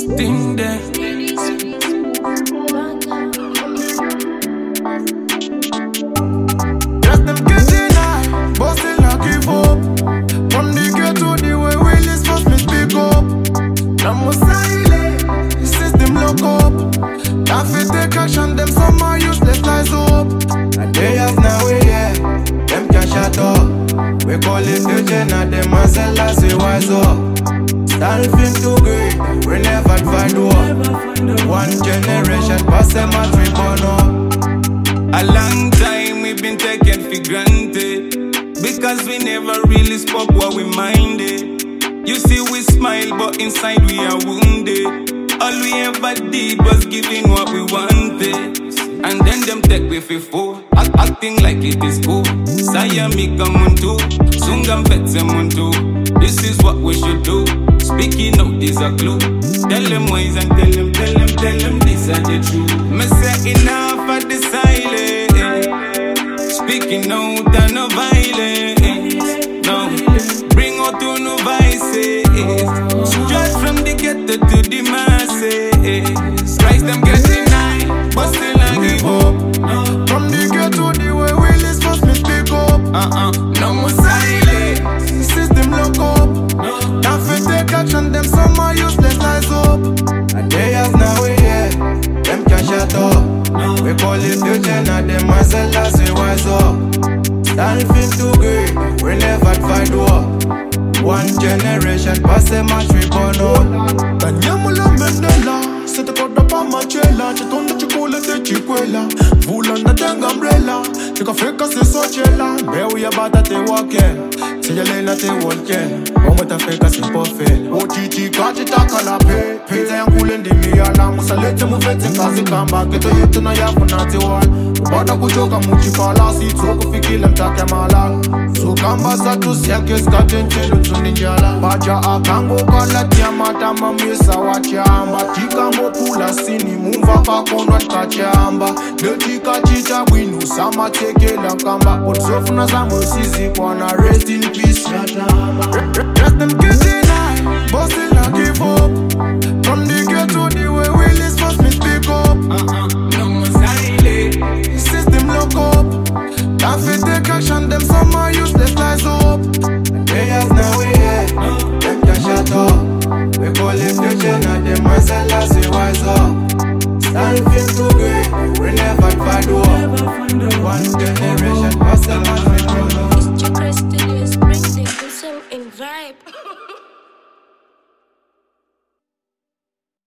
Thing there. Just them getting high, but still not give up. From the ghetto, the way we list first me speak up. I'm a silent, the system lock up. Can't fit take action, them somehow useless lies up. And they have now we yeah, them can shut up. We call it future, now them as a last we wise up. Dolphin too great, we never find war. One generation pass them a trip on up. A long time we've been taken for granted, because we never really spoke what we minded. You see we smile but inside we are wounded. All we ever did was giving what we wanted. And then them take we for fool, acting like it is cool. Saya mika muntu, sungam petse muntu. This is what we should do. Speaking out is a clue. Tell them wise and tell them this are the truth. Me say enough of the silence. Speaking out and no violence. No, bring out to no vices. Straight from the ghetto to the masses. Christ them getting high, but still I give up. From the ghetto, the way we list first me speak up. No more silence. System lock up. Can't fit take action, them somehow useless lies up. And they have now we yeah, them can shut up. We call it future, now them as a last we wise up. Dolphin too great, we never find war. One generation pass them a trip on up. Kanyamula Mandela, set a cord up on my chela. Chitonda chikula te chikwela. Vula na tenga umbrella. Chika feka se sochela. Bewe ya bata te waken. Sejale te walken. Ometa feka simpofel. Ochichi kachi takala pe. Peza yankule ndimi ala. Musalete muvete kazi kamba. Keto yetu na yafu na te wal. Ubada kuchoka muchikala. Si toko fikila mtake malala. So kamba satu siake skaten chelu tuninjala. Baja akango kala tiamata mamisa wachamba. Tika mopula sini mumva pakondwa nkachamba. Detika chicha winu sama tekela kamba. Otsofuna za musizi kwa na rest in peace. Rest them getting high, but still not give up. From the ghetto the way we list first me speak up. No more silence. System lock up. Can't fit take action, them somehow useless lies up. And they have now we yeah, them can shut up. We call it future, now them as a last we wise up. Dolphin too great, we never find war. One generation pass them as we grow up. It's your Studios, bring the whistle in vibe.